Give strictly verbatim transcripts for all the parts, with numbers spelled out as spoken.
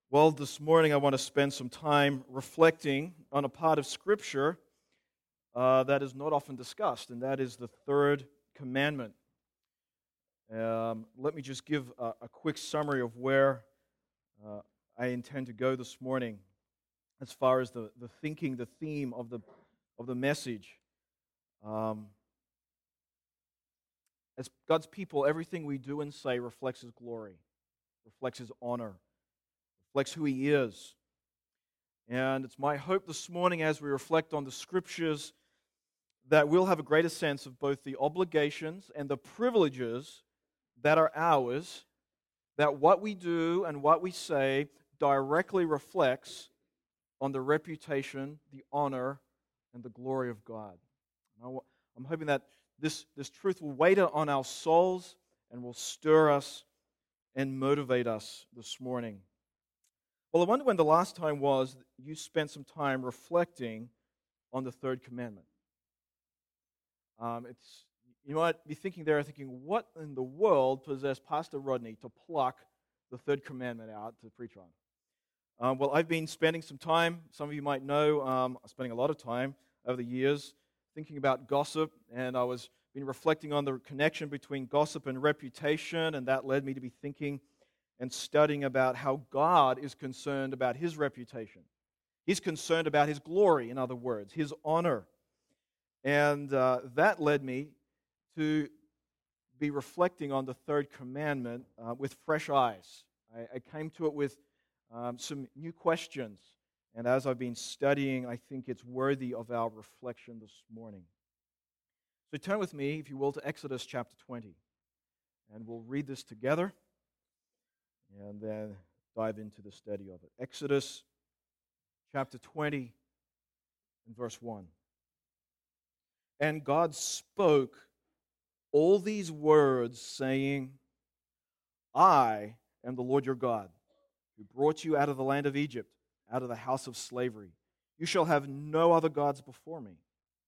Well, this morning I want to spend some time reflecting on a part of Scripture uh, that is not often discussed, and that is the third commandment. Um, let me just give a, a quick summary of where uh, I intend to go this morning as far as the, the thinking, the theme of the, of the message. Um, as God's people, everything we do and say reflects His glory, reflects His honor, reflects who He is. And it's my hope this morning as we reflect on the Scriptures that we'll have a greater sense of both the obligations and the privileges that are ours, that what we do and what we say directly reflects on the reputation, the honor, and the glory of God. I'm hoping that this, this truth will weigh on our souls and will stir us and motivate us this morning. Well, I wonder when the last time was you spent some time reflecting on the third commandment. Um, it's you might be thinking there, thinking, what in the world possessed Pastor Rodney to pluck the third commandment out to preach on? Um, well, I've been spending some time, some of you might know, um, spending a lot of time over the years thinking about gossip, and I was been reflecting on the connection between gossip and reputation, and that led me to be thinking and studying about how God is concerned about His reputation. He's concerned about His glory, in other words, His honor. And uh, that led me to be reflecting on the third commandment uh, with fresh eyes. I, I came to it with um, some new questions. And as I've been studying, I think it's worthy of our reflection this morning. So turn with me, if you will, to Exodus chapter twenty. And we'll read this together and then dive into the study of it. Exodus chapter twenty and verse one. And God spoke all these words, saying, I am the Lord your God, who brought you out of the land of Egypt, out of the house of slavery. You shall have no other gods before me.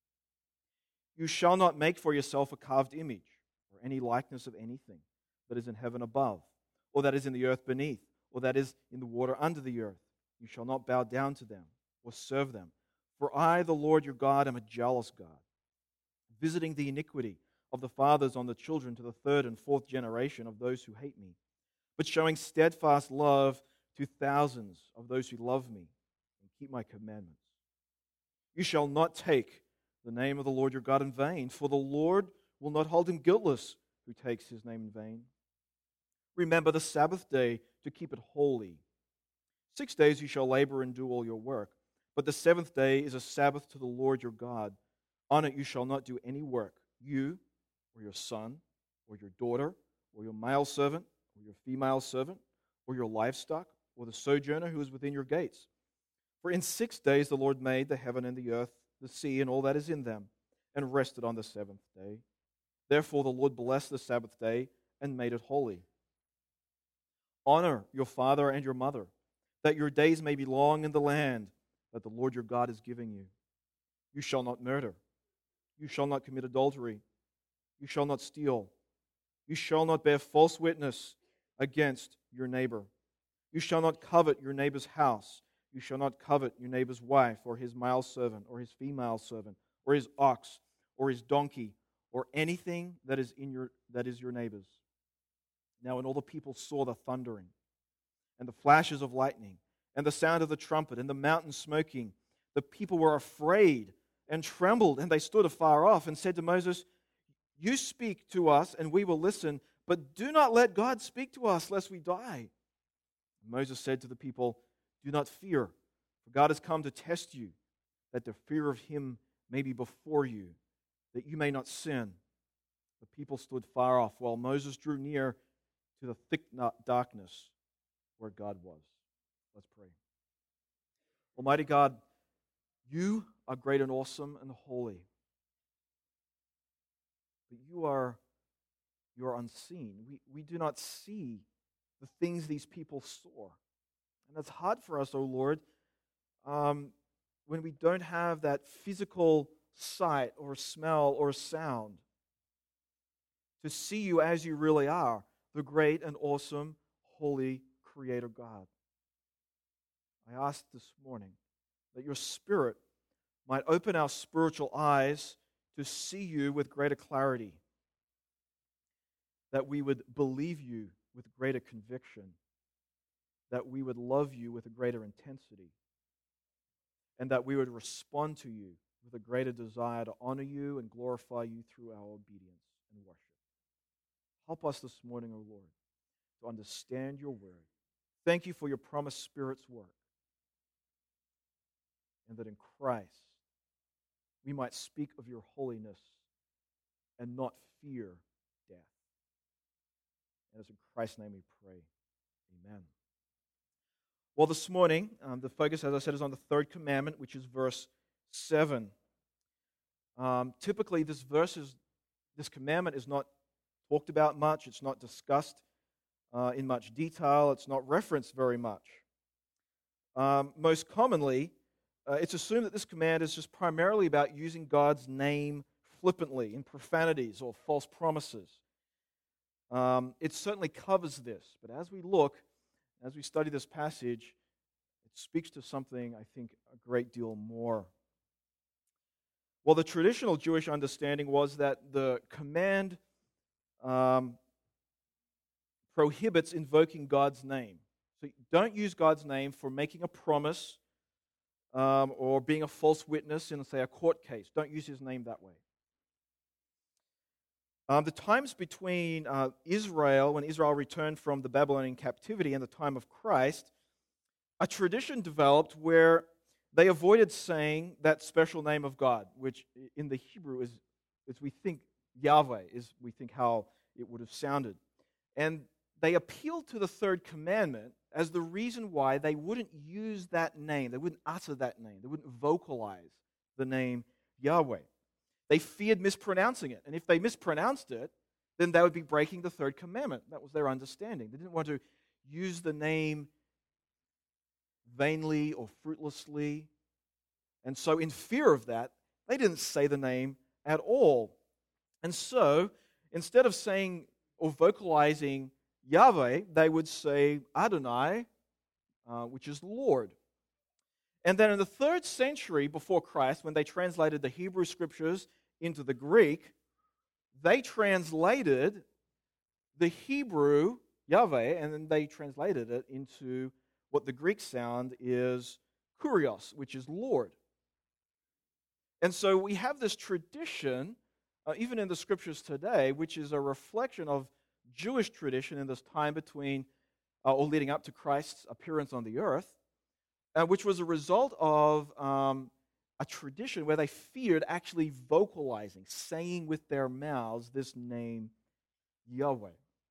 You shall not make for yourself a carved image, or any likeness of anything that is in heaven above, or that is in the earth beneath, or that is in the water under the earth. You shall not bow down to them, or serve them. For I, the Lord your God, am a jealous God, visiting the iniquity of the fathers on the children to the third and fourth generation of those who hate me, but showing steadfast love to thousands of those who love me and keep my commandments. You shall not take the name of the Lord your God in vain, for the Lord will not hold him guiltless who takes his name in vain. Remember the Sabbath day to keep it holy. Six days you shall labor and do all your work, but the seventh day is a Sabbath to the Lord your God. On it you shall not do any work, you, or your son, or your daughter, or your male servant, or your female servant, or your livestock, or the sojourner who is within your gates. For in six days the Lord made the heaven and the earth, the sea, and all that is in them, and rested on the seventh day. Therefore the Lord blessed the Sabbath day and made it holy. Honor your father and your mother, that your days may be long in the land that the Lord your God is giving you. You shall not murder. You shall not commit adultery. You shall not steal. You shall not bear false witness against your neighbor. You shall not covet your neighbor's house. You shall not covet your neighbor's wife, or his male servant, or his female servant, or his ox, or his donkey, or anything that is in your that is your neighbor's. Now when all the people saw the thundering, and the flashes of lightning, and the sound of the trumpet, and the mountain smoking, the people were afraid and trembled, and they stood afar off and said to Moses, You speak to us, and we will listen, but do not let God speak to us, lest we die. And Moses said to the people, Do not fear, for God has come to test you, that the fear of him may be before you, that you may not sin. The people stood far off, while Moses drew near to the thick darkness where God was. Let's pray. Almighty God, you are great and awesome and holy. But you are, you are unseen. We, we do not see the things these people saw. And that's hard for us, O Lord, um, when we don't have that physical sight or smell or sound to see you as you really are, the great and awesome, holy Creator God. I ask this morning that your Spirit might open our spiritual eyes to see you with greater clarity, that we would believe you with greater conviction, that we would love you with a greater intensity, and that we would respond to you with a greater desire to honor you and glorify you through our obedience and worship. Help us this morning, O Lord, to understand your word. Thank you for your promised Spirit's work, and that in Christ we might speak of your holiness and not fear death. And it's in Christ's name we pray. Amen. Well, this morning, um, the focus, as I said, is on the third commandment, which is verse seven. Um, typically, this verse is, this commandment is not talked about much. It's not discussed uh, in much detail. It's not referenced very much. Um, most commonly, uh, it's assumed that this command is just primarily about using God's name flippantly in profanities or false promises. Um, it certainly covers this, but as we look, as we study this passage, it speaks to something, I think, a great deal more. Well, the traditional Jewish understanding was that the command um, prohibits invoking God's name. So don't use God's name for making a promise um, or being a false witness in, say, a court case. Don't use his name that way. Um, the times between uh, Israel, when Israel returned from the Babylonian captivity, and the time of Christ, a tradition developed where they avoided saying that special name of God, which in the Hebrew is, is we think Yahweh, is we think how it would have sounded. And they appealed to the third commandment as the reason why they wouldn't use that name, they wouldn't utter that name, they wouldn't vocalize the name Yahweh. They feared mispronouncing it. And if they mispronounced it, then they would be breaking the third commandment. That was their understanding. They didn't want to use the name vainly or fruitlessly. And so in fear of that, they didn't say the name at all. And so instead of saying or vocalizing Yahweh, they would say Adonai, uh, which is Lord. And then in the third century before Christ, when they translated the Hebrew scriptures into the Greek, they translated the Hebrew Yahweh, and then they translated it into what the Greek sound is Kurios, which is Lord. And so we have this tradition, uh, even in the scriptures today, which is a reflection of Jewish tradition in this time between uh, or leading up to Christ's appearance on the earth, uh, which was a result of um, a tradition where they feared actually vocalizing, saying with their mouths this name, Yahweh.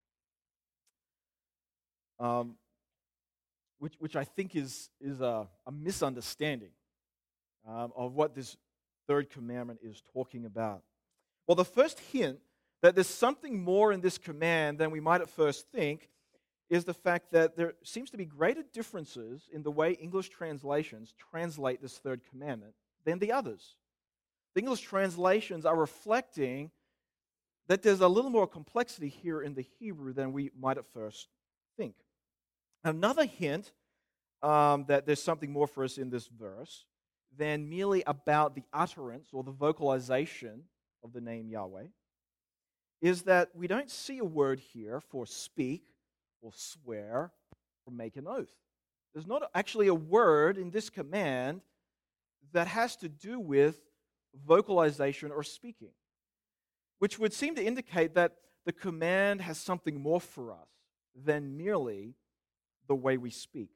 Um, which, which I think is, is a, a misunderstanding um, of what this third commandment is talking about. Well, the first hint that there's something more in this command than we might at first think is the fact that there seems to be greater differences in the way English translations translate this third commandment than the others. The English translations are reflecting that there's a little more complexity here in the Hebrew than we might at first think. Another hint um, that there's something more for us in this verse than merely about the utterance or the vocalization of the name Yahweh is that we don't see a word here for speak or swear or make an oath. There's not actually a word in this command that has to do with vocalization or speaking, which would seem to indicate that the command has something more for us than merely the way we speak.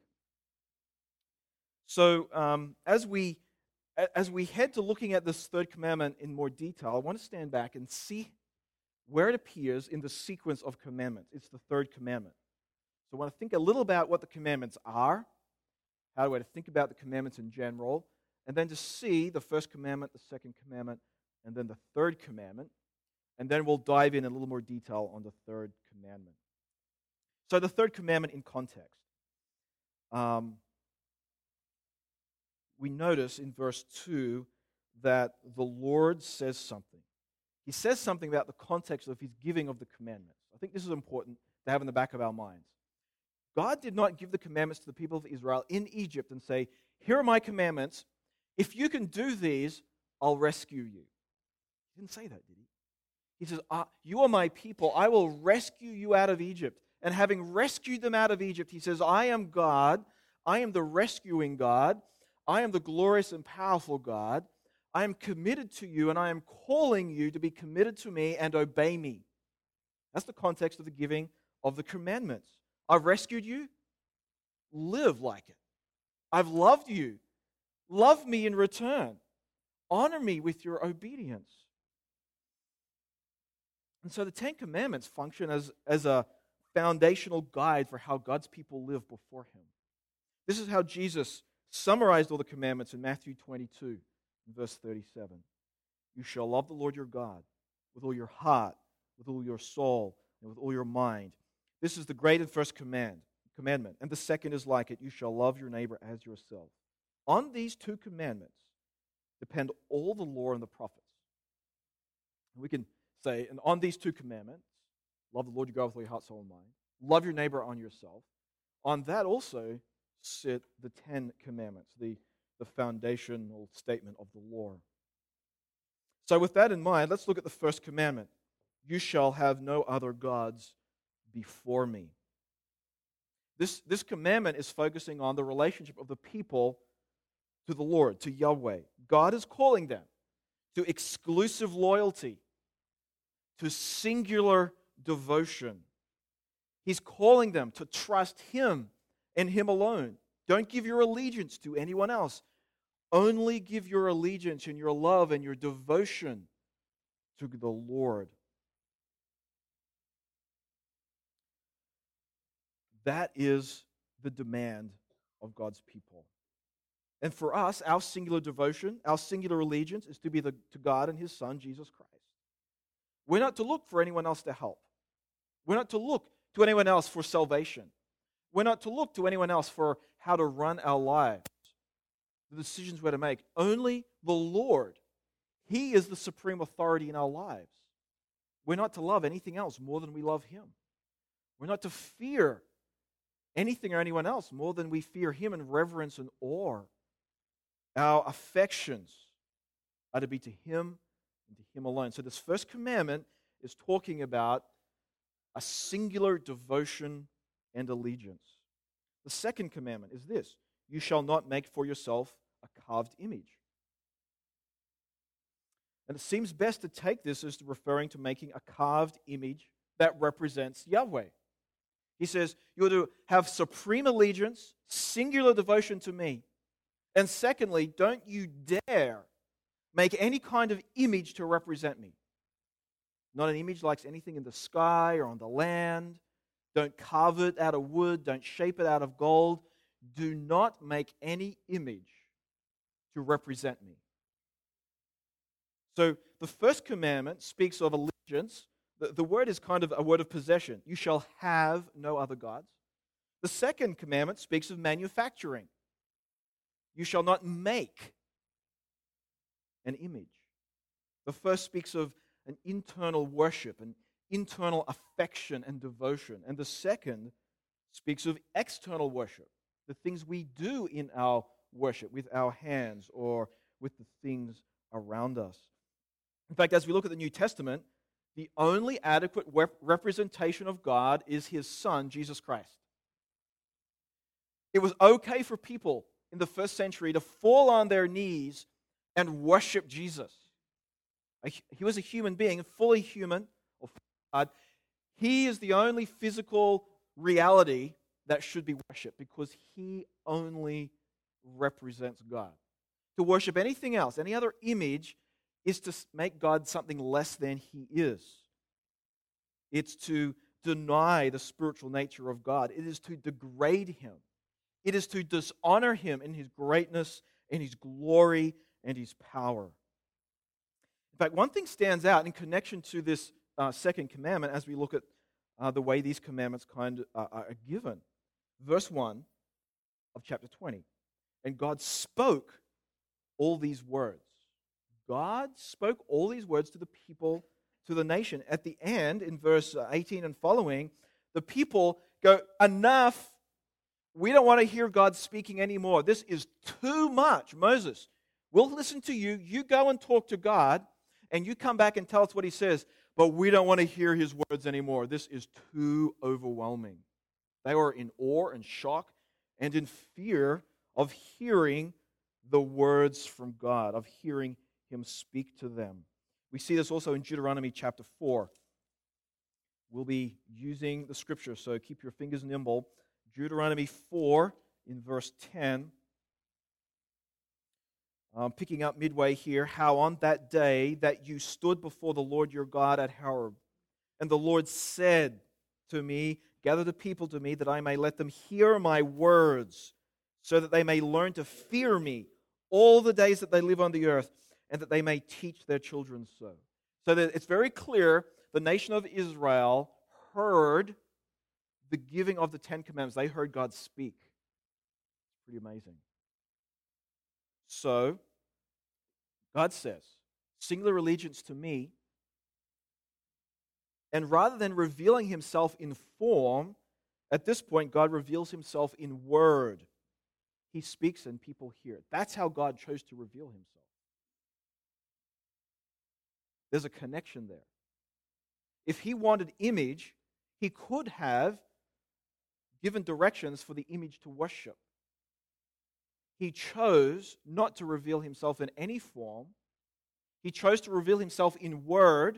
So um, as we as we head to looking at this third commandment in more detail, I want to stand back and see where it appears in the sequence of commandments. It's the third commandment. So I want to think a little about what the commandments are, how do I think about the commandments in general, and then to see the first commandment, the second commandment, and then the third commandment. And then we'll dive in a little more detail on the third commandment. So the third commandment in context. Um, we notice in verse two that the Lord says something. He says something about the context of his giving of the commandments. I think this is important to have in the back of our minds. God did not give the commandments to the people of Israel in Egypt and say, here are my commandments. If you can do these, I'll rescue you. He didn't say that, did he? He says, ah, you are my people. I will rescue you out of Egypt. And having rescued them out of Egypt, he says, I am God. I am the rescuing God. I am the glorious and powerful God. I am committed to you, and I am calling you to be committed to me and obey me. That's the context of the giving of the commandments. I've rescued you. Live like it. I've loved you. Love me in return. Honor me with your obedience. And so the Ten Commandments function as, as a foundational guide for how God's people live before Him. This is how Jesus summarized all the commandments in Matthew twenty-two, verse thirty-seven. You shall love the Lord your God with all your heart, with all your soul, and with all your mind. This is the great and first command, commandment. And the second is like it. You shall love your neighbor as yourself. On these two commandments depend all the law and the prophets. We can say, and on these two commandments, love the Lord your God with all your heart, soul, and mind. Love your neighbor on yourself. On that also sit the Ten Commandments, the, the foundational statement of the law. So with that in mind, let's look at the first commandment. You shall have no other gods before me. This, this commandment is focusing on the relationship of the people to the Lord, to Yahweh. God is calling them to exclusive loyalty, to singular devotion. He's calling them to trust Him and Him alone. Don't give your allegiance to anyone else. Only give your allegiance and your love and your devotion to the Lord. That is the demand of God's people. And for us, our singular devotion, our singular allegiance is to be the, to God and His Son, Jesus Christ. We're not to look for anyone else to help. We're not to look to anyone else for salvation. We're not to look to anyone else for how to run our lives, the decisions we're to make. Only the Lord. He is the supreme authority in our lives. We're not to love anything else more than we love Him. We're not to fear anything or anyone else more than we fear Him in reverence and awe. Our affections are to be to Him and to Him alone. So this first commandment is talking about a singular devotion and allegiance. The second commandment is this: you shall not make for yourself a carved image. And it seems best to take this as referring to making a carved image that represents Yahweh. He says, you're to have supreme allegiance, singular devotion to me. And secondly, don't you dare make any kind of image to represent me. Not an image like anything in the sky or on the land. Don't carve it out of wood. Don't shape it out of gold. Do not make any image to represent me. So the first commandment speaks of allegiance. The, the word is kind of a word of possession. You shall have no other gods. The second commandment speaks of manufacturing. You shall not make an image. The first speaks of an internal worship, an internal affection and devotion. And the second speaks of external worship, the things we do in our worship with our hands or with the things around us. In fact, as we look at the New Testament, the only adequate rep- representation of God is His Son, Jesus Christ. It was okay for people in the first century to fall on their knees and worship Jesus. He was a human being, fully human, or God. He is the only physical reality that should be worshipped because He only represents God. To worship anything else, any other image, is to make God something less than He is. It's to deny the spiritual nature of God. It is to degrade Him. It is to dishonor Him in His greatness, in His glory, and His power. In fact, one thing stands out in connection to this uh, second commandment as we look at uh, the way these commandments kind of uh, are given. Verse one of chapter twenty. And God spoke all these words. God spoke all these words to the people, to the nation. At the end, in verse eighteen and following, the people go, enough we don't want to hear God speaking anymore. This is too much. Moses, we'll listen to you. You go and talk to God, and you come back and tell us what he says, but we don't want to hear his words anymore. This is too overwhelming. They were in awe and shock and in fear of hearing the words from God, of hearing him speak to them. We see this also in Deuteronomy chapter four. We'll be using the scripture, so keep your fingers nimble. Deuteronomy four in verse ten. Um, picking up midway here, how on that day that you stood before the Lord your God at Horeb, and the Lord said to me, gather the people to me that I may let them hear my words, so that they may learn to fear me all the days that they live on the earth, and that they may teach their children so. So that it's very clear the nation of Israel heard the giving of the Ten Commandments. They heard God speak. It's pretty amazing. So, God says, singular allegiance to me, and rather than revealing himself in form, at this point, God reveals himself in word. He speaks and people hear it. That's how God chose to reveal himself. There's a connection there. If he wanted image, he could have given directions for the image to worship. He chose not to reveal himself in any form. He chose to reveal himself in word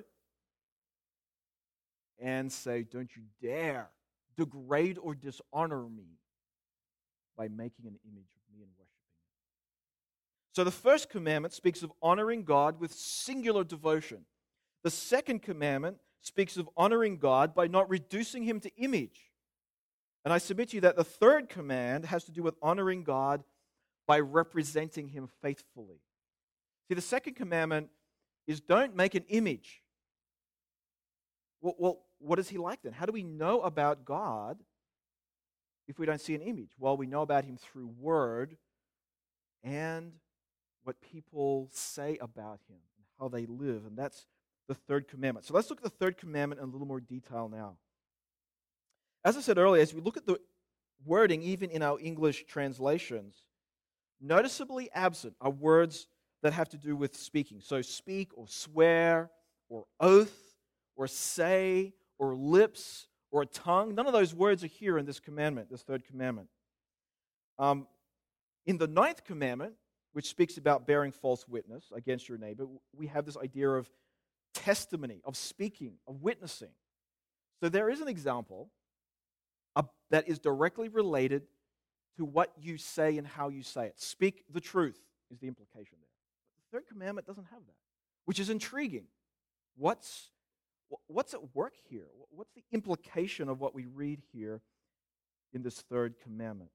and say, don't you dare degrade or dishonor me by making an image of me and worshiping it. So the first commandment speaks of honoring God with singular devotion. The second commandment speaks of honoring God by not reducing him to image. And I submit to you that the third command has to do with honoring God by representing him faithfully. See, the second commandment is don't make an image. Well, well, what is he like then? How do we know about God if we don't see an image? Well, we know about him through word and what people say about him and how they live. And that's the third commandment. So let's look at the third commandment in a little more detail now. As I said earlier, as we look at the wording, even in our English translations, noticeably absent are words that have to do with speaking. So speak or swear or oath or say or lips or a tongue. None of those words are here in this commandment, this third commandment. Um, in the ninth commandment, which speaks about bearing false witness against your neighbor, we have this idea of testimony, of speaking, of witnessing. So there is an example uh, that is directly related to what you say and how you say it. Speak the truth is the implication there. But the third commandment doesn't have that, which is intriguing. What's, what's at work here? What's the implication of what we read here in this third commandment?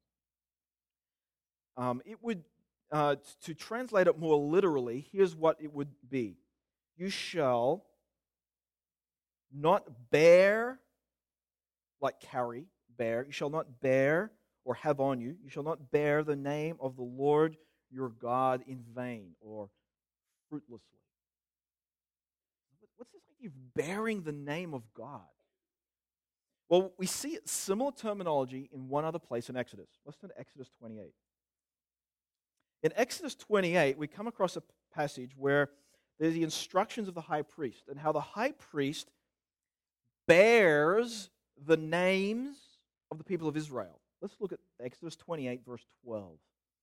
Um, it would, uh, to translate it more literally, here's what it would be. You shall not bear, like carry, bear. You shall not bear or have on you. You shall not bear the name of the Lord your God in vain or fruitlessly. What's this idea of bearing the name of God? Well, we see similar terminology in one other place in Exodus. Let's turn to Exodus twenty-eight. In Exodus twenty-eight, we come across a passage where there's the instructions of the high priest and how the high priest bears the names of the people of Israel. Let's look at Exodus twenty-eight, verse twelve.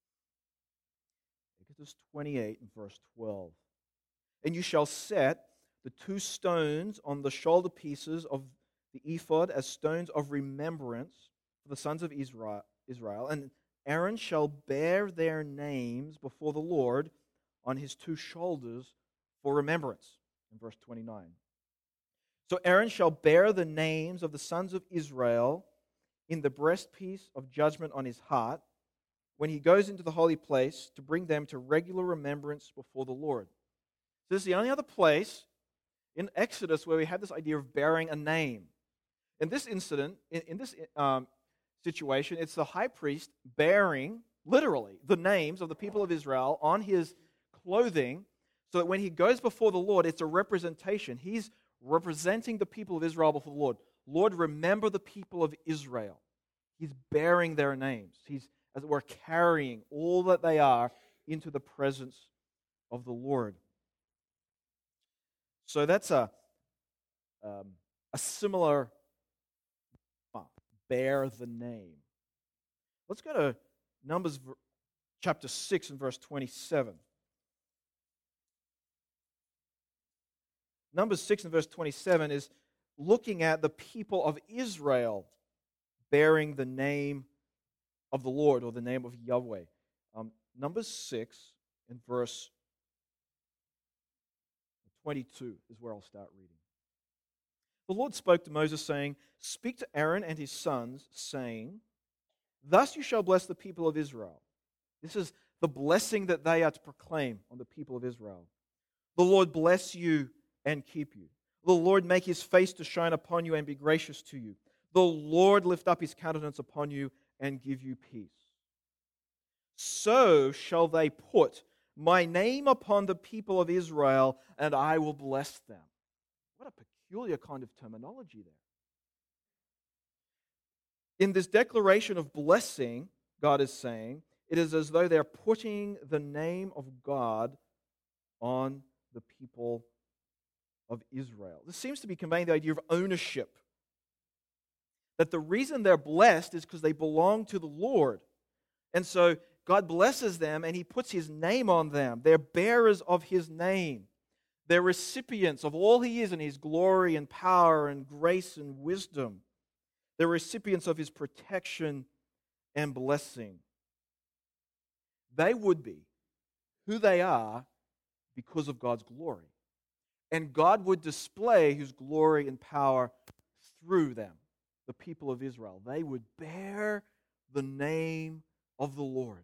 Exodus twenty-eight, verse twelve. And you shall set the two stones on the shoulder pieces of the ephod as stones of remembrance for the sons of Israel, Israel. And Aaron shall bear their names before the Lord on his two shoulders for remembrance. In verse twenty-nine. So Aaron shall bear the names of the sons of Israel in the breastpiece of judgment on his heart when he goes into the holy place to bring them to regular remembrance before the Lord. So this is the only other place in Exodus where we have this idea of bearing a name. In this incident, in, in this um, situation, it's the high priest bearing, literally, the names of the people of Israel on his clothing so that when he goes before the Lord, it's a representation. He's representing the people of Israel before the Lord. Lord, remember the people of Israel. He's bearing their names. He's, as it were, carrying all that they are into the presence of the Lord. So that's a, um, a similar uh, bear the name. Let's go to Numbers chapter six and verse twenty-seven. Numbers six and verse twenty-seven is looking at the people of Israel bearing the name of the Lord, or the name of Yahweh. Um, Numbers six and verse twenty-two is where I'll start reading. The Lord spoke to Moses, saying, "Speak to Aaron and his sons, saying, Thus you shall bless the people of Israel." This is the blessing that they are to proclaim on the people of Israel. "The Lord bless you and keep you. The Lord make his face to shine upon you and be gracious to you. The Lord lift up his countenance upon you and give you peace. So shall they put my name upon the people of Israel, and I will bless them." What a peculiar kind of terminology there. In this declaration of blessing, God is saying, it is as though they're putting the name of God on the people of Israel. This seems to be conveying the idea of ownership. That the reason they're blessed is because they belong to the Lord. And so God blesses them and he puts his name on them. They're bearers of his name. They're recipients of all he is in his glory and power and grace and wisdom. They're recipients of his protection and blessing. They would be who they are because of God's glory. And God would display his glory and power through them, the people of Israel. They would bear the name of the Lord.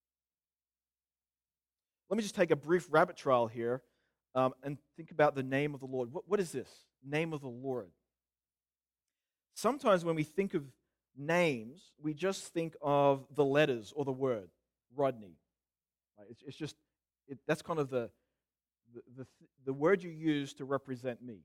Let me just take a brief rabbit trail here um, and think about the name of the Lord. What, what is this? Name of the Lord. Sometimes when we think of names, we just think of the letters or the word, Rodney. Right? It's, it's just, it, that's kind of the, the, the, the word you use to represent me.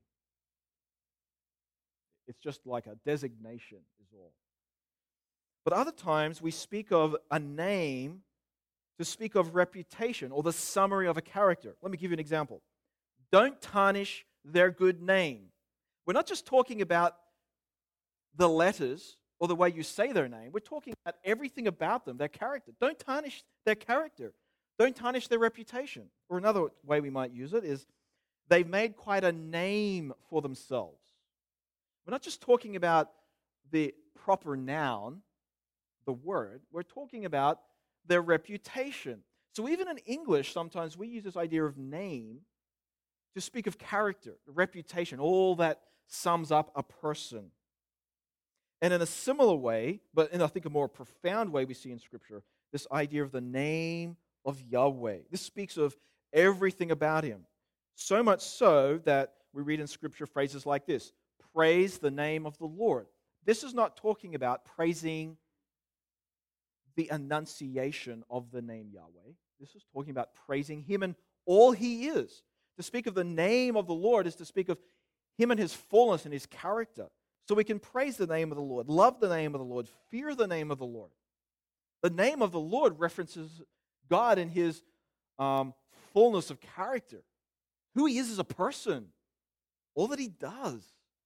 It's just like a designation is all. But other times we speak of a name to speak of reputation or the summary of a character. Let me give you an example. Don't tarnish their good name. We're not just talking about the letters or the way you say their name. We're talking about everything about them, their character. Don't tarnish their character. Don't tarnish their reputation. Or another way we might use it is they've made quite a name for themselves. We're not just talking about the proper noun, the word. We're talking about their reputation. So even in English, sometimes we use this idea of name to speak of character, reputation, all that sums up a person. And in a similar way, but in I think a more profound way we see in Scripture, this idea of the name of Yahweh. This speaks of everything about him. So much so that we read in Scripture phrases like this: praise the name of the Lord. This is not talking about praising the enunciation of the name Yahweh. This is talking about praising him and all he is. To speak of the name of the Lord is to speak of him and his fullness and his character. So we can praise the name of the Lord, love the name of the Lord, fear the name of the Lord. The name of the Lord references God in his um, fullness of character, who he is as a person, all that he does.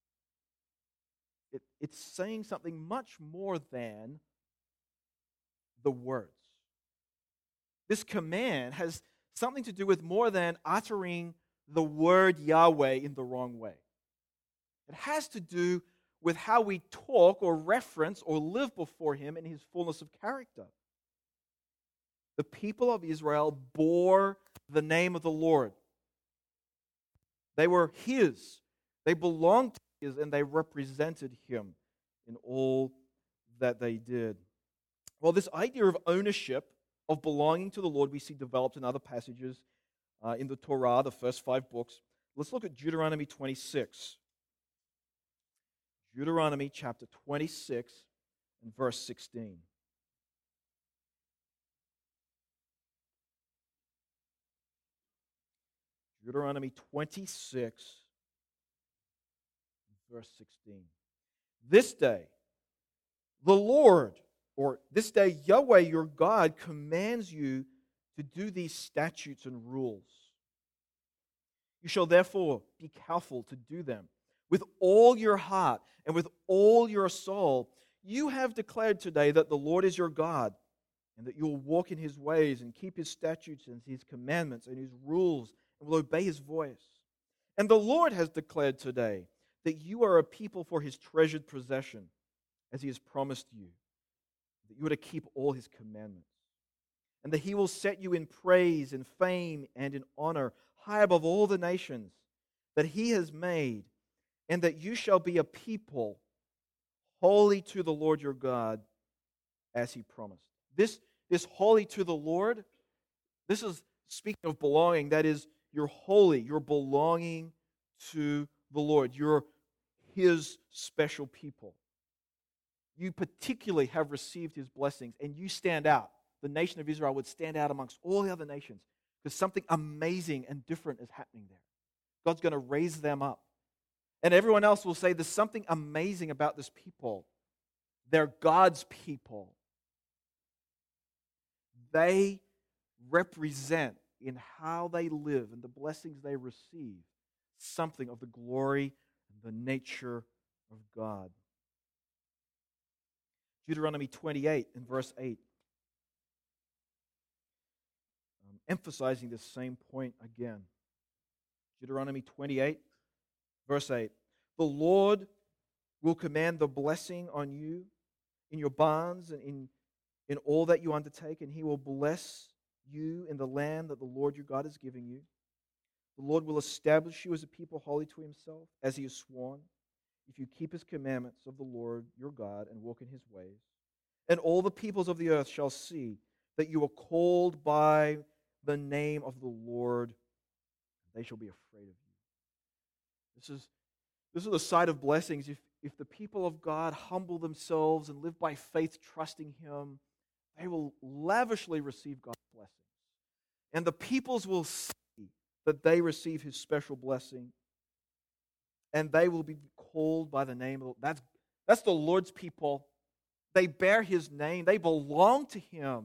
It, it's saying something much more than the words. This command has something to do with more than uttering the word Yahweh in the wrong way. It has to do with how we talk or reference or live before him in his fullness of character. The people of Israel bore the name of the Lord. They were his. They belonged to his, and they represented him in all that they did. Well, this idea of ownership, of belonging to the Lord, we see developed in other passages uh, in the Torah, the first five books. Let's look at Deuteronomy twenty-six. Deuteronomy chapter twenty-six and verse sixteen. Deuteronomy twenty-six, verse sixteen. This day The Lord, or this day Yahweh your God, commands you to do these statutes and rules. You shall therefore be careful to do them with all your heart and with all your soul. You have declared today that the Lord is your God, and that you will walk in his ways and keep his statutes and his commandments and his rules, and will obey his voice. And the Lord has declared today that you are a people for his treasured possession, as he has promised you, that you are to keep all his commandments, and that he will set you in praise and fame and in honor, high above all the nations that he has made, and that you shall be a people holy to the Lord your God, as he promised. This, this holy to the Lord, this is speaking of belonging. That is, you're holy. You're belonging to the Lord. You're his special people. You particularly have received his blessings, and you stand out. The nation of Israel would stand out amongst all the other nations because something amazing and different is happening there. God's going to raise them up. And everyone else will say, there's something amazing about this people. They're God's people. They represent in how they live and the blessings they receive something of the glory and the nature of God. Deuteronomy twenty-eight in verse eight, um, emphasizing this same point again. Deuteronomy twenty-eight, verse eight. The Lord will command the blessing on you in your barns and in in all that you undertake, and he will bless you in the land that the Lord your God is giving you. The Lord will establish you as a people holy to himself, as he has sworn, if you keep his commandments of the Lord your God and walk in his ways. And all the peoples of the earth shall see that you are called by the name of the Lord. They shall be afraid of you. This is, this is the side of blessings. If, if the people of God humble themselves and live by faith, trusting him, they will lavishly receive God's blessings. And the peoples will see that they receive his special blessing. And they will be called by the name of the That's, that's the Lord's people. They bear his name. They belong to him.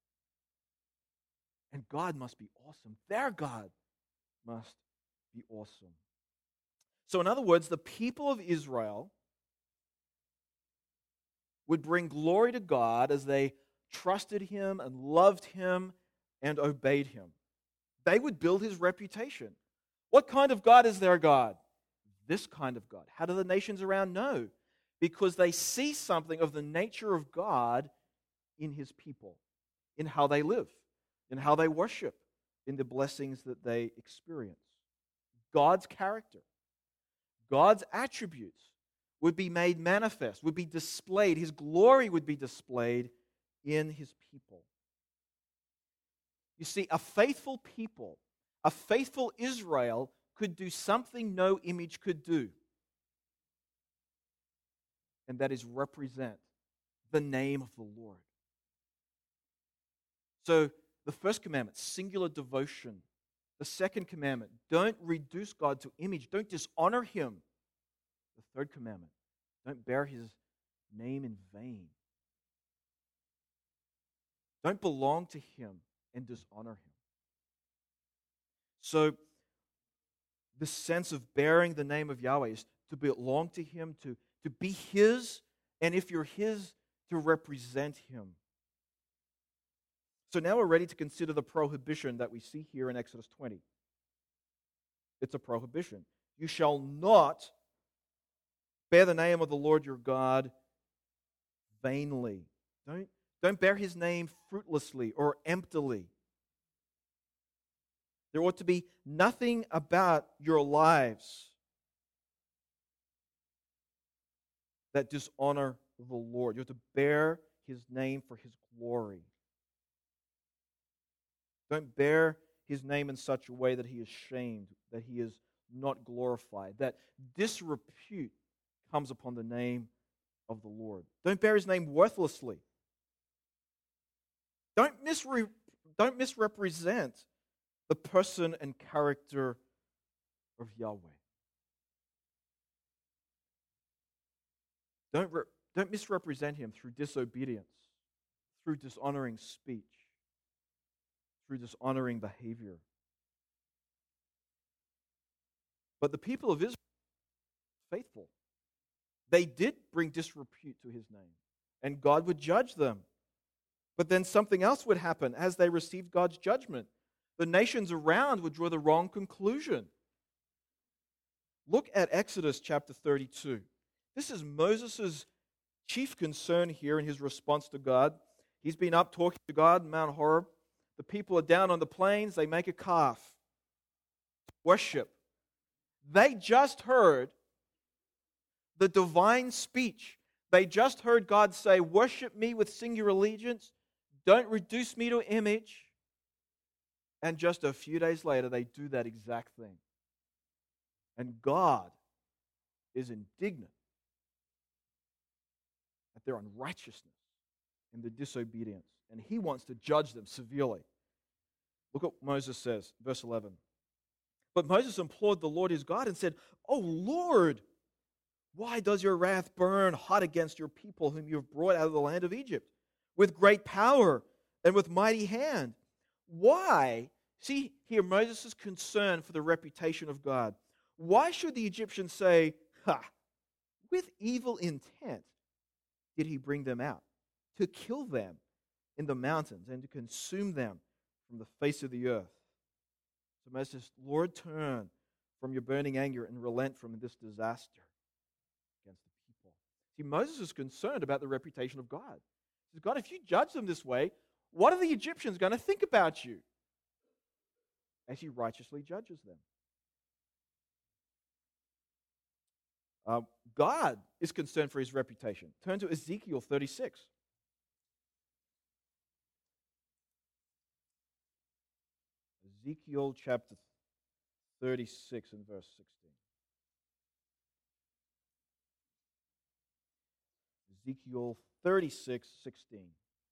And God must be awesome. Their God must be awesome. So in other words, the people of Israel would bring glory to God as they trusted him and loved him and obeyed him. They would build his reputation. What kind of God is their God? This kind of God. How do the nations around know? Because they see something of the nature of God in his people, in how they live, in how they worship, in the blessings that they experience. God's character, God's attributes would be made manifest, would be displayed. His glory would be displayed in his people. You see, a faithful people, a faithful Israel could do something no image could do. And that is represent the name of the Lord. So, the first commandment, singular devotion. The second commandment, don't reduce God to image. Don't dishonor him. The third commandment, don't bear his name in vain. Don't belong to him and dishonor him. So, the sense of bearing the name of Yahweh is to belong to him, to, to be his, and if you're his, to represent him. So now we're ready to consider the prohibition that we see here in Exodus twenty. It's a prohibition. You shall not bear the name of the Lord your God vainly. Don't, don't bear his name fruitlessly or emptily. There ought to be nothing about your lives that dishonor the Lord. You have to bear his name for his glory. Don't bear his name in such a way that he is shamed, that he is not glorified, that disrepute comes upon the name of the Lord. Don't bear his name worthlessly. Don't, misre- don't misrepresent the person and character of Yahweh. Don't, re- Don't misrepresent him through disobedience, through dishonoring speech, through dishonoring behavior. But the people of Israel were faithful. They did bring disrepute to his name, and God would judge them. But then something else would happen as they received God's judgment. The nations around would draw the wrong conclusion. Look at Exodus chapter thirty-two. This is Moses' chief concern here in his response to God. He's been up talking to God in Mount Horeb. The people are down on the plains. They make a calf. Worship. They just heard the divine speech. They just heard God say, worship me with singular allegiance. Don't reduce me to image. And just a few days later, they do that exact thing. And God is indignant at their unrighteousness and their disobedience. And he wants to judge them severely. Look what Moses says, verse eleven. But Moses implored the Lord his God and said, "O Lord, why does your wrath burn hot against your people whom you have brought out of the land of Egypt with great power and with mighty hand? Why?" See here Moses' concern for the reputation of God. Why should the Egyptians say, "Ha, with evil intent did he bring them out, to kill them in the mountains and to consume them from the face of the earth?" So Moses says, "Lord, turn from your burning anger and relent from this disaster against the people." See, Moses is concerned about the reputation of God. He says, God, if you judge them this way, what are the Egyptians going to think about you? As he righteously judges them. Uh, God is concerned for his reputation. Turn to Ezekiel thirty-six. Ezekiel chapter thirty-six and verse sixteen. Ezekiel thirty-six, sixteen.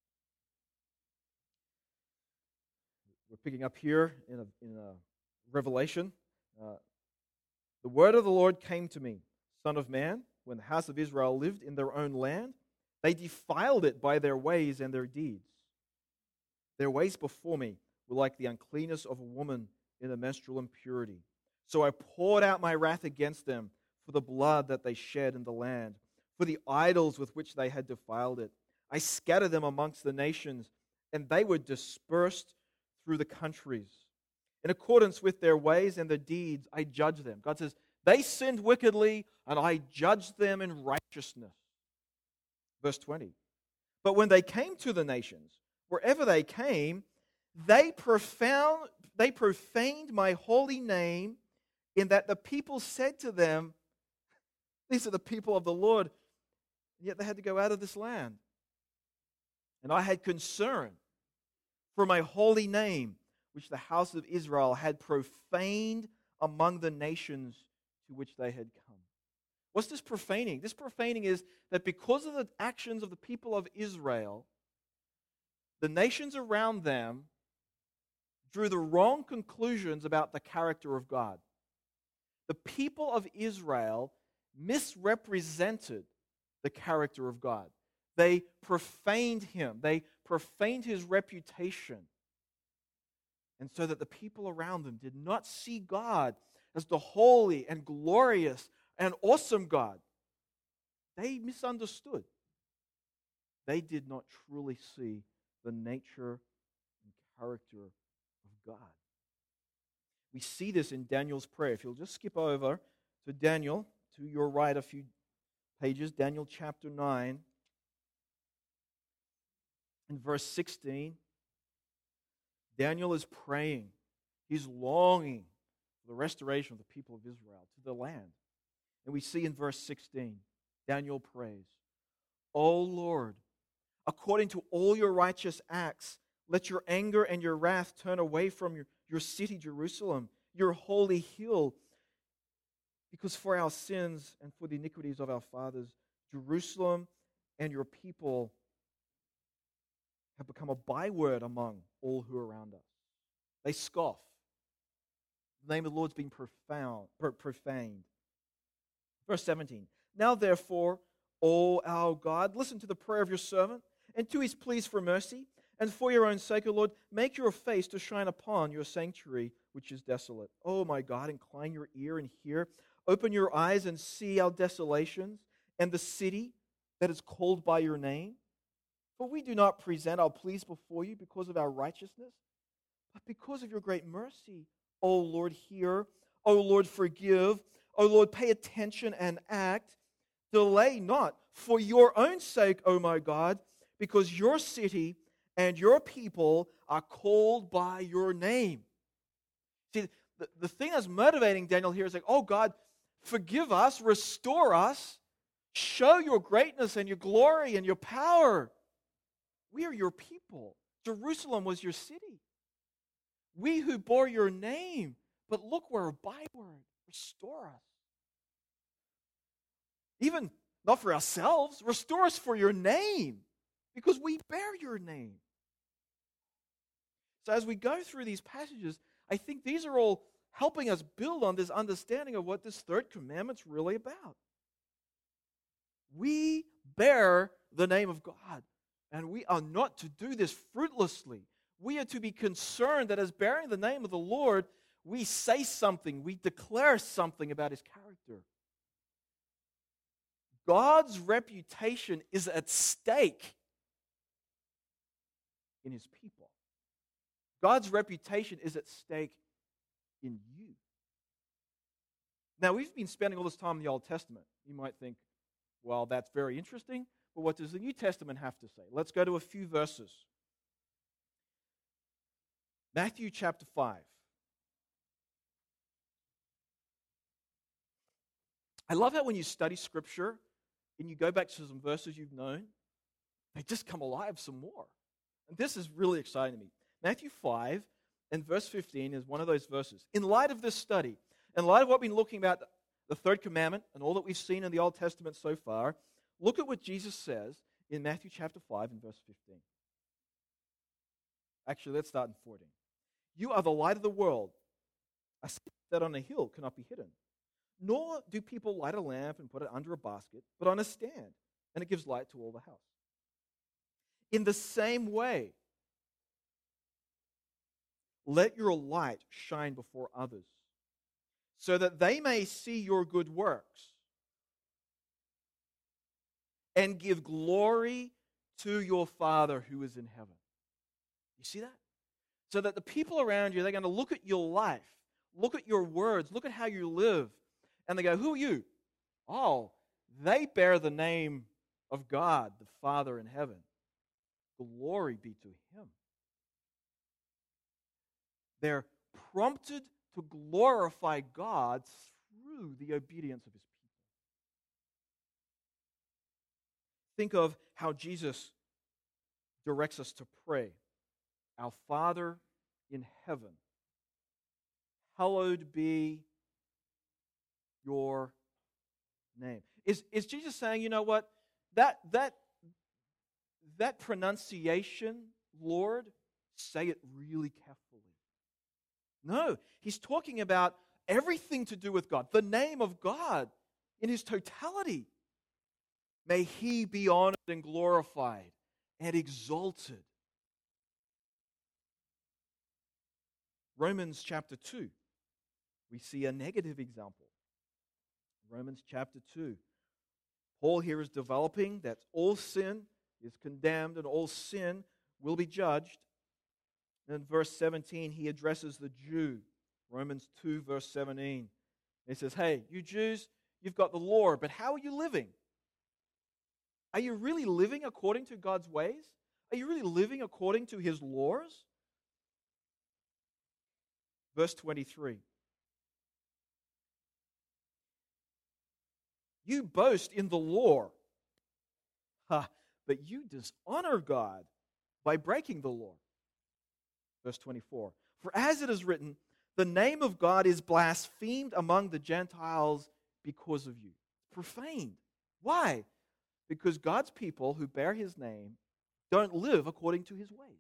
We're picking up here in a, in a Revelation. Uh, the word of the Lord came to me, Son of man, when the house of Israel lived in their own land, they defiled it by their ways and their deeds. Their ways before me were like the uncleanness of a woman in a menstrual impurity. So I poured out my wrath against them for the blood that they shed in the land, for the idols with which they had defiled it. I scattered them amongst the nations, and they were dispersed through the countries. In accordance with their ways and their deeds, I judge them. God says, they sinned wickedly, and I judged them in righteousness. Verse twenty. But when they came to the nations, wherever they came, they profound, they profaned my holy name, in that the people said to them, these are the people of the Lord, and yet they had to go out of this land. And I had concern for my holy name, which the house of Israel had profaned among the nations to which they had come. What's this profaning? This profaning is that because of the actions of the people of Israel, the nations around them drew the wrong conclusions about the character of God. The people of Israel misrepresented the character of God. They profaned him. They profaned his reputation. And so that the people around them did not see God as the holy and glorious and awesome God. They misunderstood. They did not truly see the nature and character of God. We see this in Daniel's prayer. If you'll just skip over to Daniel, to your right a few pages, Daniel chapter nine. In verse sixteen, Daniel is praying. He's longing for the restoration of the people of Israel to the land. And we see in verse sixteen, Daniel prays, "O Lord, according to all your righteous acts, let your anger and your wrath turn away from your, your city, Jerusalem, your holy hill, because for our sins and for the iniquities of our fathers, Jerusalem and your people have become a byword among all who are around us." They scoff. The name of the Lord's been profound, profaned. Verse seventeen. "Now therefore, O our God. Listen to the prayer of your servant and to his pleas for mercy. And for your own sake, O Lord, make your face to shine upon your sanctuary, which is desolate. O my God, incline your ear and hear. Open your eyes and see our desolations and the city that is called by your name. For we do not present our pleas before you because of our righteousness, but because of your great mercy. O Lord, hear. O Lord, forgive. O Lord, pay attention and act. Delay not for your own sake, O my God, because your city and your people are called by your name. See, the, the thing that's motivating Daniel here is like, oh God, forgive us, restore us, show your greatness and your glory and your power. We are your people. Jerusalem was your city. We who bore your name, but look, we're a byword. Restore us. Even not for ourselves, restore us for your name, because we bear your name. So as we go through these passages, I think these are all helping us build on this understanding of what this third commandment's really about. We bear the name of God, and we are not to do this fruitlessly. We are to be concerned that as bearing the name of the Lord, we say something, we declare something about his character. God's reputation is at stake in his people. God's reputation is at stake in you. Now, we've been spending all this time in the Old Testament. You might think, well, that's very interesting, but what does the New Testament have to say? Let's go to a few verses. Matthew chapter five. I love how when you study Scripture and you go back to some verses you've known, they just come alive some more. And this is really exciting to me. Matthew five and verse fifteen is one of those verses. In light of this study, in light of what we've been looking about, the third commandment and all that we've seen in the Old Testament so far, look at what Jesus says in Matthew chapter five and verse fifteen. Actually, let's start in fourteen. You are the light of the world. A city that on a hill cannot be hidden. Nor do people light a lamp and put it under a basket, but on a stand, and it gives light to all the house. In the same way, let your light shine before others, so that they may see your good works and give glory to your Father who is in heaven. You see that? So that the people around you, they're going to look at your life, look at your words, look at how you live, and they go, who are you? Oh, they bear the name of God, the Father in heaven. Glory be to him. They're prompted to glorify God through the obedience of his people. Think of how Jesus directs us to pray. Our Father in heaven, hallowed be your name. Is, is Jesus saying, you know what, that, that, that pronunciation, Lord, say it really carefully. No, he's talking about everything to do with God, the name of God in his totality. May he be honored and glorified and exalted. Romans chapter two, we see a negative example. Romans chapter two. Paul here is developing that all sin is condemned and all sin will be judged. And in verse seventeen, he addresses the Jew. Romans two, verse seventeen. He says, hey, you Jews, you've got the law, but how are you living? Are you really living according to God's ways? Are you really living according to his laws? Verse twenty-three. You boast in the law, ha, but you dishonor God by breaking the law. Verse twenty-four. For as it is written, the name of God is blasphemed among the Gentiles because of you. Profaned. Why? Because God's people who bear his name don't live according to his ways.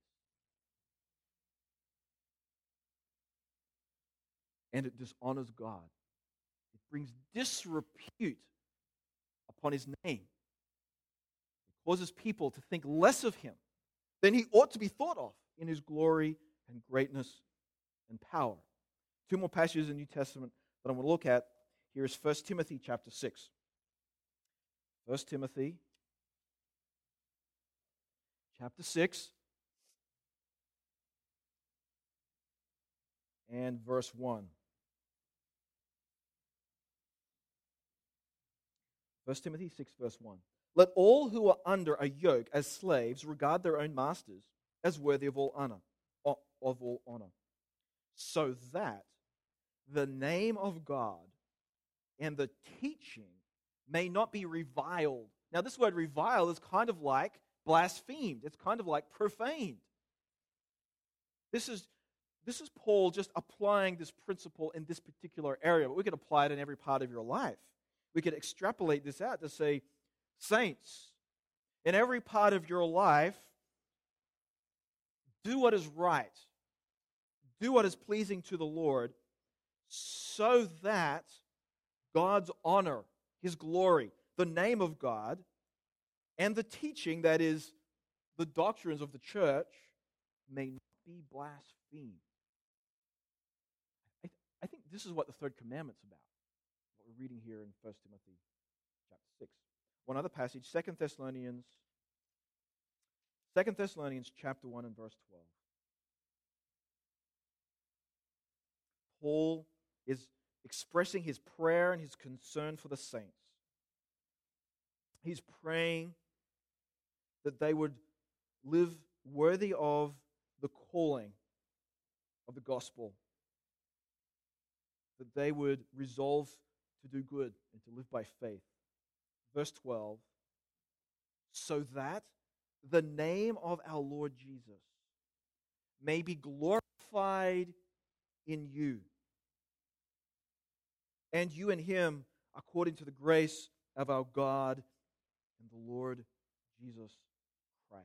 And it dishonors God. It brings disrepute upon his name. causes people to think less of him than he ought to be thought of in his glory and greatness and power. Two more passages in the New Testament that I want to look at. Here is First Timothy chapter six. First Timothy chapter six and verse one. First Timothy six, verse one. Let all who are under a yoke as slaves regard their own masters as worthy of all honor, of all honor, so that the name of God and the teaching may not be reviled. Now, this word revile is kind of like blasphemed. It's kind of like profaned. This is, this is Paul just applying this principle in this particular area, but we could apply it in every part of your life. We could extrapolate this out to say, saints, in every part of your life, do what is right. Do what is pleasing to the Lord, so that God's honor, His glory, the name of God, and the teaching, that is, the doctrines of the church, may not be blasphemed. I, th- I think this is what the third commandment's about, what we're reading here in First Timothy chapter six. One other passage, Second Thessalonians, Second Thessalonians chapter one and verse twelve. Paul is expressing his prayer and his concern for the saints. He's praying that they would live worthy of the calling of the gospel, that they would resolve to do good and to live by faith. Verse twelve, so that the name of our Lord Jesus may be glorified in you, and you in him, according to the grace of our God and the Lord Jesus Christ.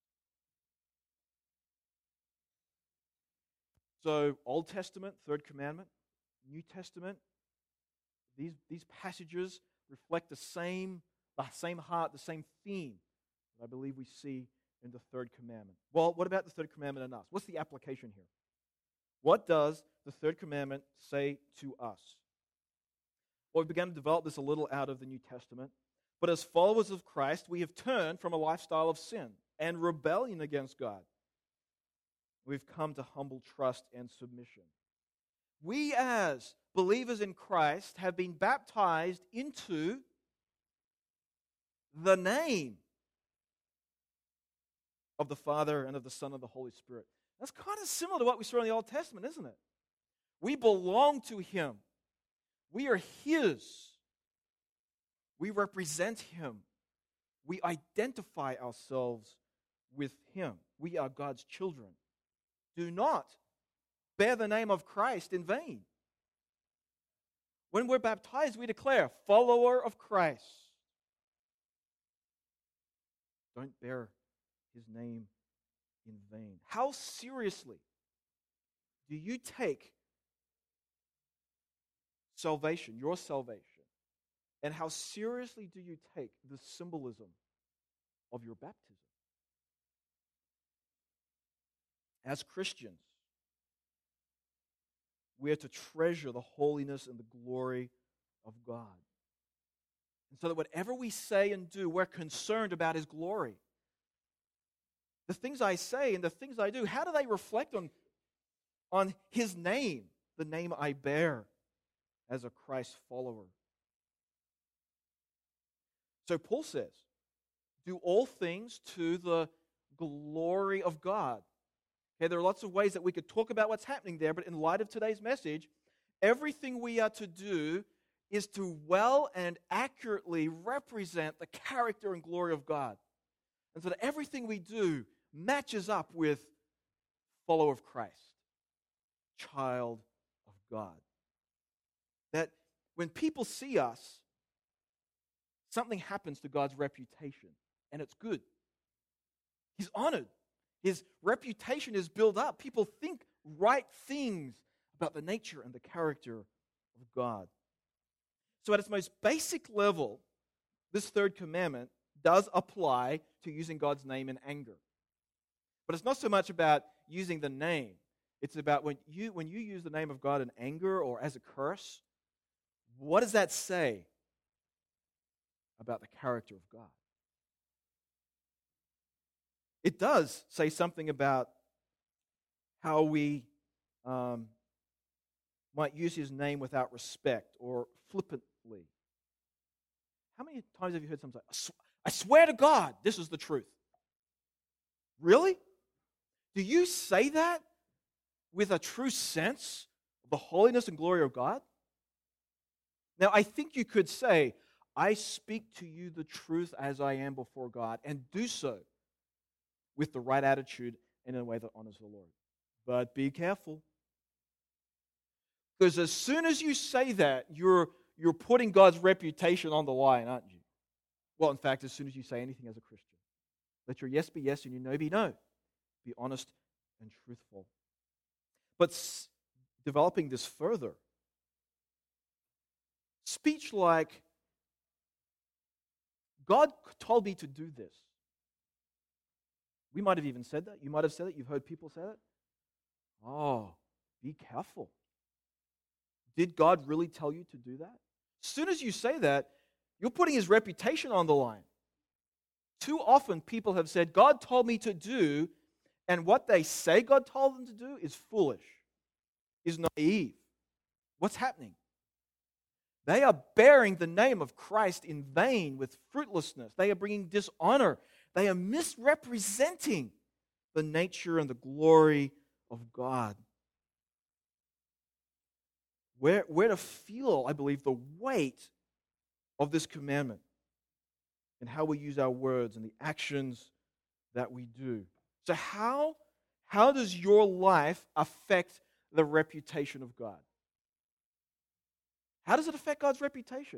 So, Old Testament, third commandment, New Testament, these, these passages reflect the same, the same heart, the same theme that I believe we see in the third commandment. Well, what about the third commandment and us? What's the application here? What does the third commandment say to us? Well, we began to develop this a little out of the New Testament. But as followers of Christ, we have turned from a lifestyle of sin and rebellion against God. We've come to humble trust and submission. We, as believers in Christ, have been baptized into the name of the Father and of the Son and of the Holy Spirit. That's kind of similar to what we saw in the Old Testament, isn't it? We belong to Him. We are His. We represent Him. We identify ourselves with Him. We are God's children. Do not bear the name of Christ in vain. When we're baptized, we declare, follower of Christ. Don't bear His name in vain. How seriously do you take salvation, your salvation? And how seriously do you take the symbolism of your baptism? As Christians, we are to treasure the holiness and the glory of God. And so that whatever we say and do, we're concerned about His glory. The things I say and the things I do, how do they reflect on, on His name, the name I bear as a Christ follower? So Paul says, do all things to the glory of God. Okay, there are lots of ways that we could talk about what's happening there, but in light of today's message, everything we are to do is to well and accurately represent the character and glory of God. And so that everything we do matches up with follower of Christ, child of God. That when people see us, something happens to God's reputation, and it's good. He's honored. His reputation is built up. People think right things about the nature and the character of God. So at its most basic level, this third commandment does apply to using God's name in anger. But it's not so much about using the name. It's about when you when you use the name of God in anger or as a curse, what does that say about the character of God? It does say something about how we um, might use his name without respect or flippantly. How many times have you heard someone say, I swear to God, this is the truth? Really? Do you say that with a true sense of the holiness and glory of God? Now, I think you could say, I speak to you the truth as I am before God, and do so with the right attitude and in a way that honors the Lord. But be careful. Because as soon as you say that, you're, you're putting God's reputation on the line, aren't you? Well, in fact, as soon as you say anything as a Christian, let your yes be yes and your no be no. Be honest and truthful. But s- developing this further, speech like, God told me to do this. We might have even said that. You might have said it. You've heard people say it. Oh, be careful. Did God really tell you to do that? As soon as you say that, you're putting his reputation on the line. Too often people have said, God told me to do, and what they say God told them to do is foolish, is naive. What's happening? They are bearing the name of Christ in vain with fruitlessness. They are bringing dishonor. They are misrepresenting the nature and the glory of God. Where, where to feel, I believe, the weight of this commandment and how we use our words and the actions that we do. So how, how does your life affect the reputation of God? How does it affect God's reputation?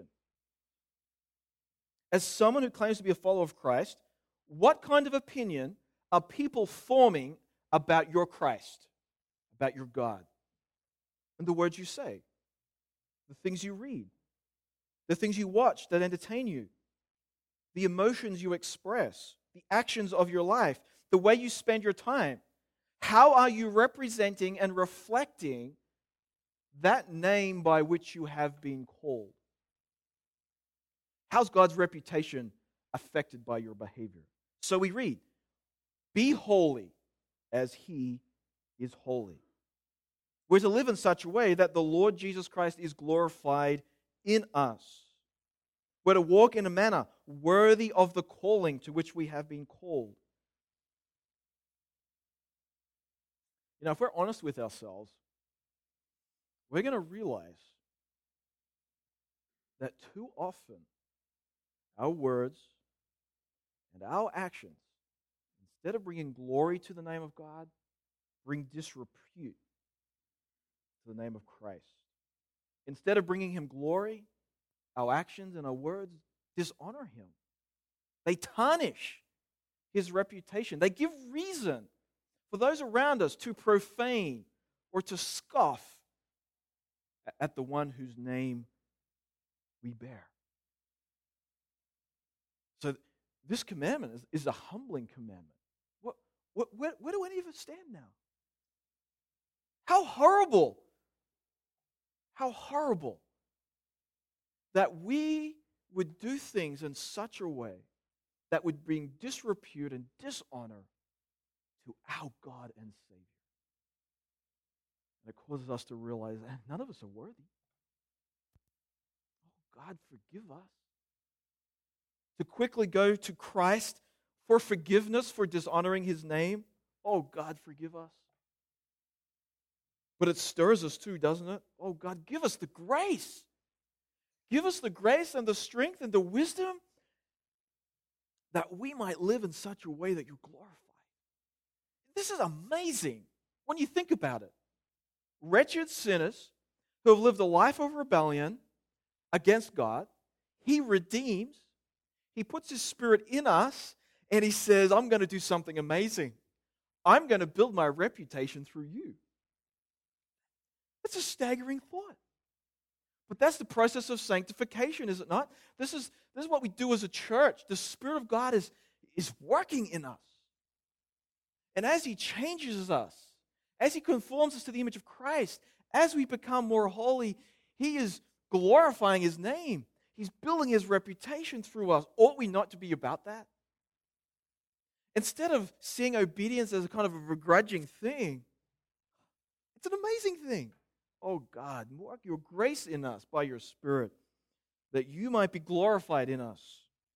As someone who claims to be a follower of Christ, what kind of opinion are people forming about your Christ, about your God? And the words you say, the things you read, the things you watch that entertain you, the emotions you express, the actions of your life, the way you spend your time. How are you representing and reflecting that name by which you have been called? How's God's reputation affected by your behavior? So we read, be holy as he is holy. We're to live in such a way that the Lord Jesus Christ is glorified in us. We're to walk in a manner worthy of the calling to which we have been called. You know, if we're honest with ourselves, we're going to realize that too often our words and our actions, instead of bringing glory to the name of God, bring disrepute to the name of Christ. Instead of bringing him glory, our actions and our words dishonor him. They tarnish his reputation. They give reason for those around us to profane or to scoff at the one whose name we bear. So this commandment is, is a humbling commandment. What, what, where, where do any of us stand now? How horrible, how horrible that we would do things in such a way that would bring disrepute and dishonor to our God and Savior. And it causes us to realize that none of us are worthy. Oh, God, forgive us. To quickly go to Christ for forgiveness for dishonoring his name. Oh, God, forgive us. But it stirs us too, doesn't it? Oh, God, give us the grace. Give us the grace and the strength and the wisdom that we might live in such a way that you're glorified. This is amazing when you think about it. Wretched sinners who have lived a life of rebellion against God, he redeems, he puts his Spirit in us, and he says, I'm going to do something amazing. I'm going to build my reputation through you. That's a staggering thought. But that's the process of sanctification, is it not? This is, this is what we do as a church. The Spirit of God is, is working in us. And as He changes us, as He conforms us to the image of Christ, as we become more holy, He is glorifying His name. He's building His reputation through us. Ought we not to be about that? Instead of seeing obedience as a kind of a begrudging thing, it's an amazing thing. Oh God, work your grace in us by your Spirit, that you might be glorified in us.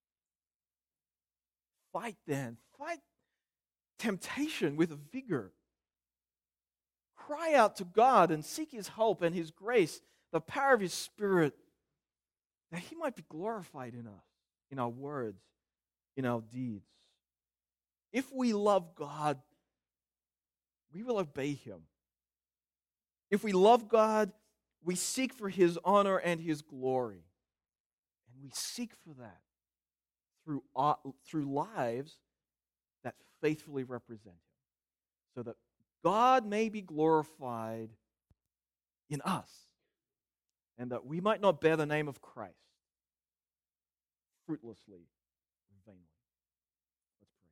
Fight then. Fight temptation with vigor. Cry out to God and seek His help and His grace, the power of His Spirit, that He might be glorified in us, in our words, in our deeds. If we love God, we will obey Him. If we love God, we seek for His honor and His glory. And we seek for that through, uh, through lives that faithfully represent Him, so that God may be glorified in us, and that we might not bear the name of Christ fruitlessly and vainly. Let's pray.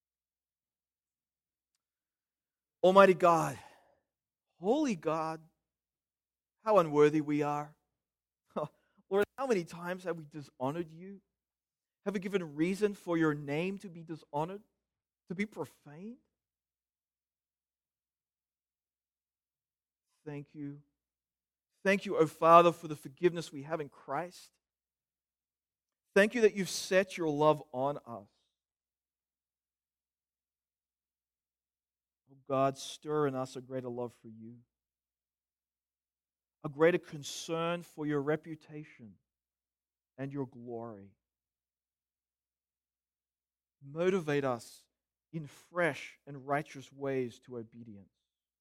Almighty God, holy God, how unworthy we are. Lord, how many times have we dishonored you? Have we given reason for your name to be dishonored, to be profaned? Thank you. Thank you, O Father, for the forgiveness we have in Christ. Thank you that you've set your love on us. Oh God, stir in us a greater love for you, a greater concern for your reputation and your glory. Motivate us in fresh and righteous ways to obedience.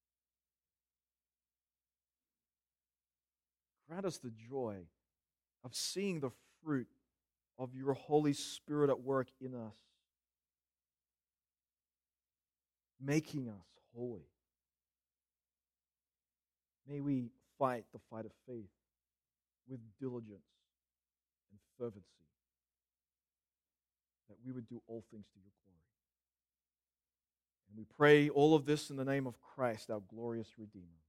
Grant us the joy of seeing the fruit of your Holy Spirit at work in us, making us holy. May we fight the fight of faith with diligence and fervency, that we would do all things to your glory. And we pray all of this in the name of Christ, our glorious Redeemer.